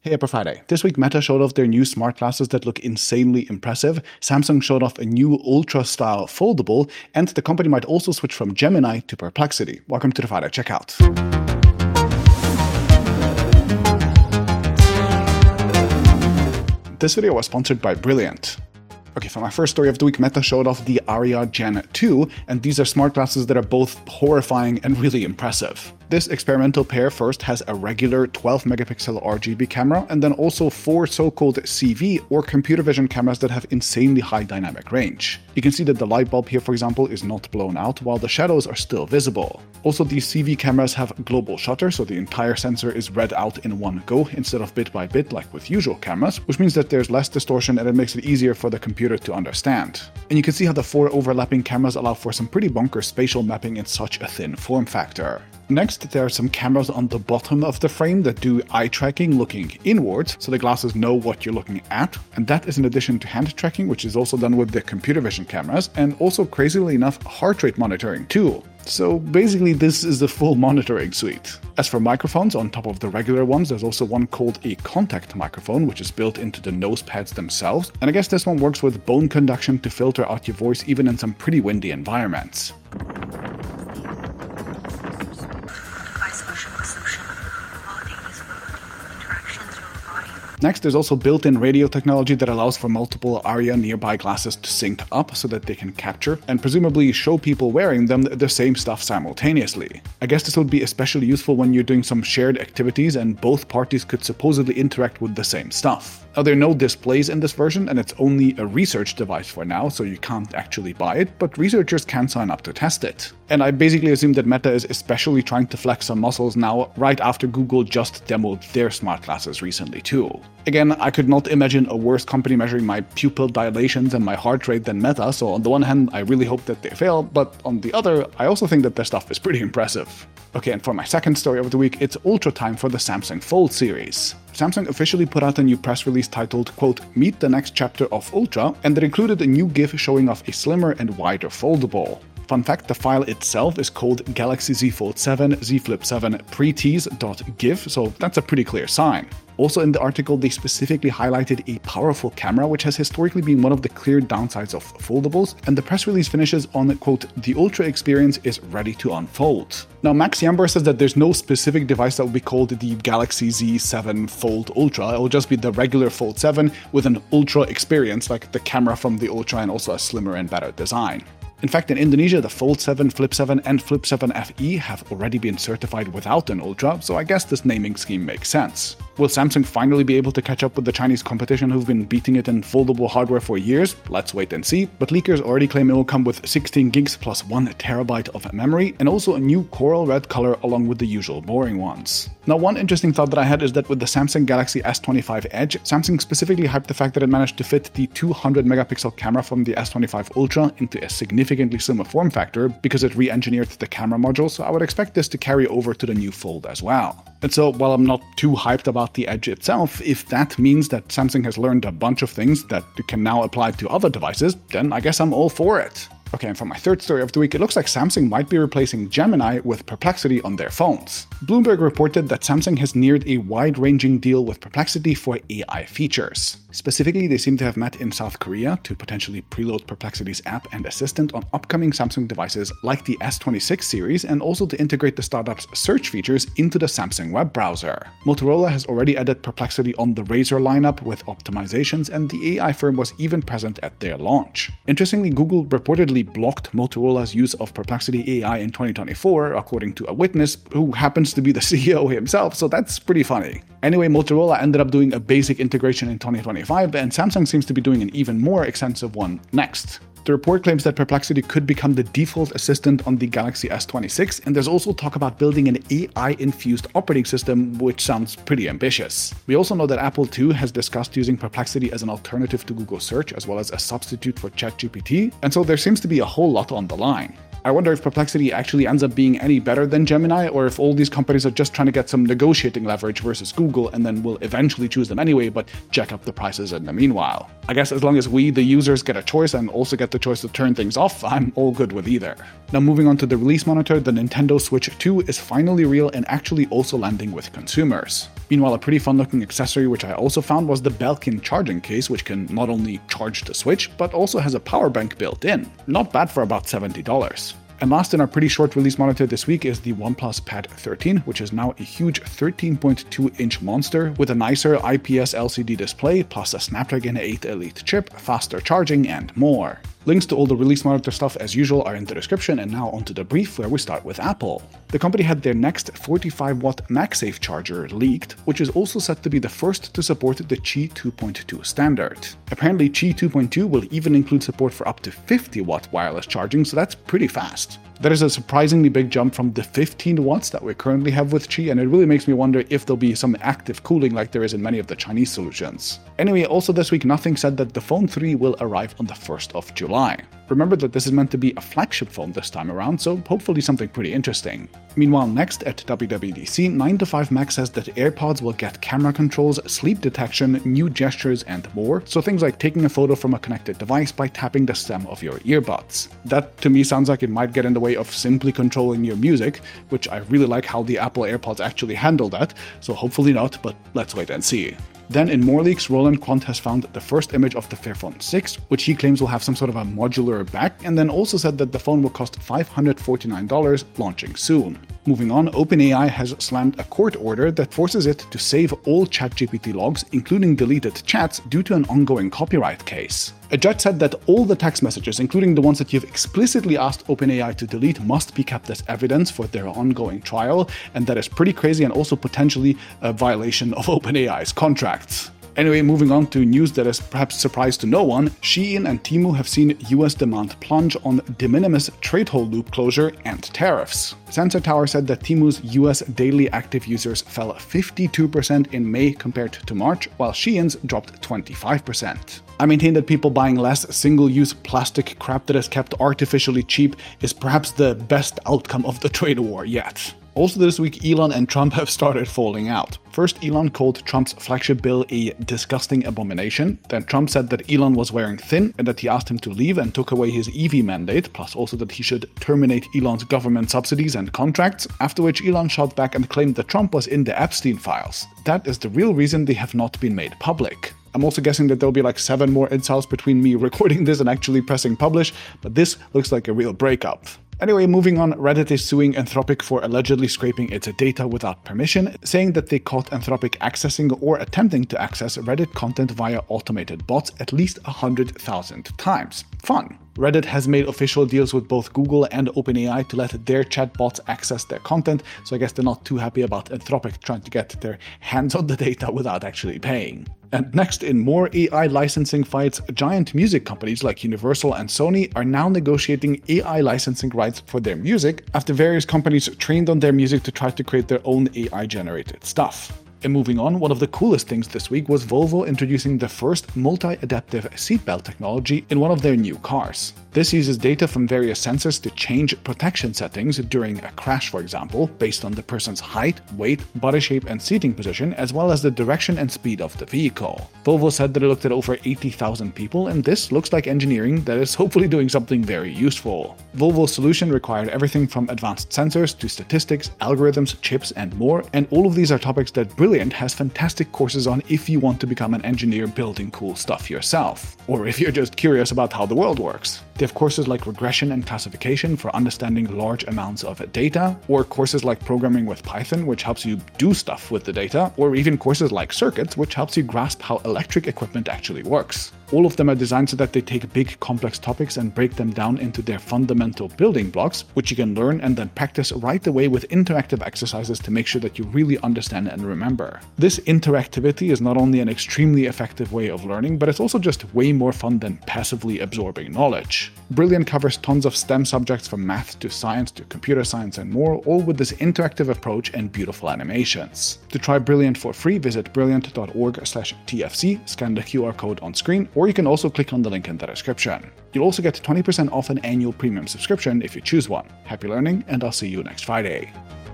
Hey Upper Friday. This week Meta showed off their new smart glasses that look insanely impressive, Samsung showed off a new Ultra-style foldable, and the company might also switch from Gemini to Perplexity. Welcome to the Friday Checkout. This video was sponsored by Brilliant. Okay, for my first story of the week, Meta showed off the Aria Gen 2, and these are smart glasses that are both horrifying and really impressive. This experimental pair first has a regular 12-megapixel RGB camera, and then also 4 so-called CV or computer vision cameras that have insanely high dynamic range. You can see that the light bulb here, for example, is not blown out, while the shadows are still visible. Also, these CV cameras have global shutter, so the entire sensor is read out in one go instead of bit by bit like with usual cameras, which means that there's less distortion and it makes it easier for the computer to understand. And you can see how the 4 overlapping cameras allow for some pretty bonkers spatial mapping in such a thin form factor. Next, there are some cameras on the bottom of the frame that do eye tracking looking inwards, so the glasses know what you're looking at, and that is in addition to hand tracking, which is also done with the computer vision cameras, and also crazily enough, heart rate monitoring too. So basically this is the full monitoring suite. As for microphones, on top of the regular ones, there's also one called a contact microphone, which is built into the nose pads themselves, and I guess this one works with bone conduction to filter out your voice even in some pretty windy environments. Next, there's also built-in radio technology that allows for multiple Aria nearby glasses to sync up so that they can capture and presumably show people wearing them the same stuff simultaneously. I guess this would be especially useful when you're doing some shared activities and both parties could supposedly interact with the same stuff. Now, there are no displays in this version, and it's only a research device for now, so you can't actually buy it, but researchers can sign up to test it. And I basically assume that Meta is especially trying to flex some muscles now, right after Google just demoed their smart glasses recently too. Again, I could not imagine a worse company measuring my pupil dilations and my heart rate than Meta, so on the one hand, I really hope that they fail, but on the other, I also think that their stuff is pretty impressive. Okay, and for my second story of the week, it's ultra time for the Samsung Fold series. Samsung officially put out a new press release titled, quote, "Meet the next chapter of Ultra," and it included a new GIF showing off a slimmer and wider foldable. Fun fact, the file itself is called Galaxy Z Fold 7 Z Flip 7 pretease.gif, so that's a pretty clear sign. Also in the article, they specifically highlighted a powerful camera, which has historically been one of the clear downsides of foldables, and the press release finishes on, quote, "The Ultra experience is ready to unfold." Now, Max Yamber says that there's no specific device that will be called the Galaxy Z7 Fold Ultra. It will just be the regular Fold 7 with an Ultra experience, like the camera from the Ultra and also a slimmer and better design. In fact, in Indonesia, the Fold 7, Flip 7, and Flip 7 FE have already been certified without an Ultra, so I guess this naming scheme makes sense. Will Samsung finally be able to catch up with the Chinese competition who've been beating it in foldable hardware for years? Let's wait and see, but leakers already claim it will come with 16 gigs plus 1 terabyte of memory, and also a new coral red color along with the usual boring ones. Now, one interesting thought that I had is that with the Samsung Galaxy S25 Edge, Samsung specifically hyped the fact that it managed to fit the 200-megapixel camera from the S25 Ultra into a significantly slimmer form factor because it re-engineered the camera module, so I would expect this to carry over to the new Fold as well. And so, while I'm not too hyped about the Edge itself, if that means that Samsung has learned a bunch of things that can now apply to other devices, then I guess I'm all for it. Okay, and for my third story of the week, it looks like Samsung might be replacing Gemini with Perplexity on their phones. Bloomberg reported that Samsung has neared a wide-ranging deal with Perplexity for AI features. Specifically, they seem to have met in South Korea to potentially preload Perplexity's app and assistant on upcoming Samsung devices like the S26 series, and also to integrate the startup's search features into the Samsung web browser. Motorola has already added Perplexity on the Razr lineup with optimizations, and the AI firm was even present at their launch. Interestingly, Google reportedly blocked Motorola's use of Perplexity AI in 2024, according to a witness who happens to be the CEO himself, so that's pretty funny. Anyway, Motorola ended up doing a basic integration in 2025, and Samsung seems to be doing an even more extensive one next. The report claims that Perplexity could become the default assistant on the Galaxy S26, and there's also talk about building an AI-infused operating system, which sounds pretty ambitious. We also know that Apple too has discussed using Perplexity as an alternative to Google Search, as well as a substitute for ChatGPT, and so there seems to be a whole lot on the line. I wonder if Perplexity actually ends up being any better than Gemini, or if all these companies are just trying to get some negotiating leverage versus Google and then will eventually choose them anyway, but jack up the prices in the meanwhile. I guess as long as we, the users, get a choice and also get the choice to turn things off, I'm all good with either. Now moving on to the release monitor, the Nintendo Switch 2 is finally real and actually also landing with consumers. Meanwhile, a pretty fun looking accessory which I also found was the Belkin charging case, which can not only charge the Switch, but also has a power bank built in. Not bad for about $70. And last in our pretty short release monitor this week is the OnePlus Pad 13, which is now a huge 13.2-inch monster with a nicer IPS LCD display, plus a Snapdragon 8 Elite chip, faster charging, and more. Links to all the release monitor stuff as usual are in the description, and now onto the brief where we start with Apple. The company had their next 45-watt MagSafe charger leaked, which is also set to be the first to support the Qi 2.2 standard. Apparently Qi 2.2 will even include support for up to 50-watt wireless charging, so that's pretty fast. That is a surprisingly big jump from the 15 watts that we currently have with Qi, and it really makes me wonder if there'll be some active cooling like there is in many of the Chinese solutions. Anyway, also this week nothing said that the Phone 3 will arrive on the 1st of July. Remember that this is meant to be a flagship phone this time around, so hopefully something pretty interesting. Meanwhile, next at WWDC, 9to5Mac says that AirPods will get camera controls, sleep detection, new gestures, and more, so things like taking a photo from a connected device by tapping the stem of your earbuds. That to me sounds like it might get in the way of simply controlling your music, which I really like how the Apple AirPods actually handle that, so hopefully not, but let's wait and see. Then in more leaks, Roland Quandt has found the first image of the Fairphone 6, which he claims will have some sort of a modular back, and then also said that the phone will cost $549, launching soon. Moving on, OpenAI has slammed a court order that forces it to save all ChatGPT logs, including deleted chats, due to an ongoing copyright case. A judge said that all the text messages, including the ones that you've explicitly asked OpenAI to delete, must be kept as evidence for their ongoing trial, and that is pretty crazy and also potentially a violation of OpenAI's contracts. Anyway, moving on to news that is perhaps a surprise to no one, Shein and Temu have seen US demand plunge on de minimis trade hole loop closure and tariffs. Sensor Tower said that Temu's US daily active users fell 52% in May compared to March, while Shein's dropped 25%. I maintain that people buying less single-use plastic crap that is kept artificially cheap is perhaps the best outcome of the trade war yet. Also this week, Elon and Trump have started falling out. First, Elon called Trump's flagship bill a disgusting abomination. Then Trump said that Elon was wearing thin and that he asked him to leave and took away his EV mandate, plus also that he should terminate Elon's government subsidies and contracts, after which Elon shot back and claimed that Trump was in the Epstein files. That is the real reason they have not been made public. I'm also guessing that there'll be like 7 more insults between me recording this and actually pressing publish, but this looks like a real breakup. Anyway, moving on, Reddit is suing Anthropic for allegedly scraping its data without permission, saying that they caught Anthropic accessing or attempting to access Reddit content via automated bots at least 100,000 times. Fun! Reddit has made official deals with both Google and OpenAI to let their chatbots access their content, so I guess they're not too happy about Anthropic trying to get their hands on the data without actually paying. And next, in more AI licensing fights, giant music companies like Universal and Sony are now negotiating AI licensing rights for their music after various companies trained on their music to try to create their own AI-generated stuff. And moving on, one of the coolest things this week was Volvo introducing the first multi-adaptive seatbelt technology in one of their new cars. This uses data from various sensors to change protection settings during a crash, for example, based on the person's height, weight, body shape, and seating position, as well as the direction and speed of the vehicle. Volvo said that it looked at over 80,000 people, and this looks like engineering that is hopefully doing something very useful. Volvo's solution required everything from advanced sensors to statistics, algorithms, chips, and more, and all of these are topics that Brilliant has fantastic courses on if you want to become an engineer building cool stuff yourself, or if you're just curious about how the world works. They have courses like regression and classification for understanding large amounts of data, or courses like programming with Python, which helps you do stuff with the data, or even courses like circuits, which helps you grasp how electric equipment actually works. All of them are designed so that they take big complex topics and break them down into their fundamental building blocks, which you can learn and then practice right away with interactive exercises to make sure that you really understand and remember. This interactivity is not only an extremely effective way of learning, but it's also just way more fun than passively absorbing knowledge. Brilliant covers tons of STEM subjects from math to science to computer science and more, all with this interactive approach and beautiful animations. To try Brilliant for free, visit brilliant.org/TFC, scan the QR code on screen, or you can also click on the link in the description. You'll also get 20% off an annual premium subscription if you choose one. Happy learning, and I'll see you next Friday.